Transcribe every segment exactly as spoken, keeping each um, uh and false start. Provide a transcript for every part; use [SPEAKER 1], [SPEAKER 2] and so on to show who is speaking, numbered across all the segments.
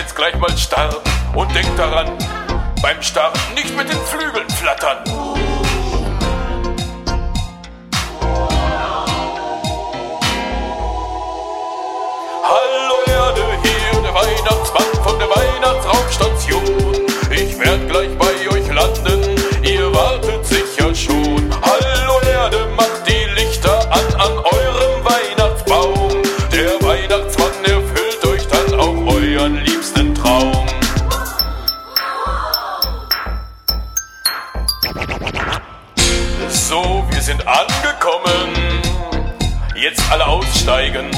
[SPEAKER 1] jetzt gleich mal starten und denkt daran, beim Starten nicht mit den Flügeln flattern. Hallo Erde, hier der Weihnachtsmann von der Weihnachtsraumstation. Ich werd gleich bei euch landen, ihr wartet sicher schon. Hallo Erde, macht die Lichter an an eurem Weihnachtsbaum. Der Weihnachtsmann erfüllt euch dann auch euren liebsten Traum. So, wir sind angekommen. Jetzt alle aussteigen.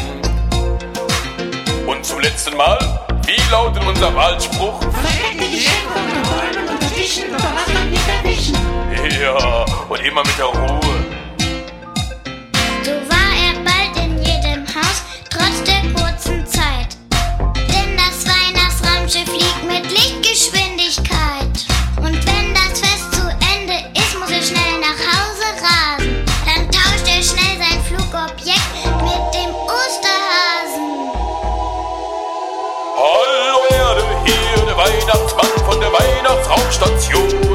[SPEAKER 1] Und zum letzten Mal, wie lautet unser Wahlspruch?
[SPEAKER 2] Versteckt die Geschenke unter Bäumen, unter Tischen, unter Wasser nicht erwischen.
[SPEAKER 1] Ja, und immer mit der Ruhe.
[SPEAKER 3] So war er bald in jedem Haus, trotz der kurzen Zeit. Denn das Weihnachtsraumschiff fliegt mit Lichtgeschwindigkeit. Und wenn das Fest zu Ende ist, muss er schnell nach Hause rasen. Dann tauscht er schnell sein Flugobjekt mit dem Osterhasen.
[SPEAKER 1] Hallo Erde, hier der Weihnachtsmann von der Weihnachtsraumstation.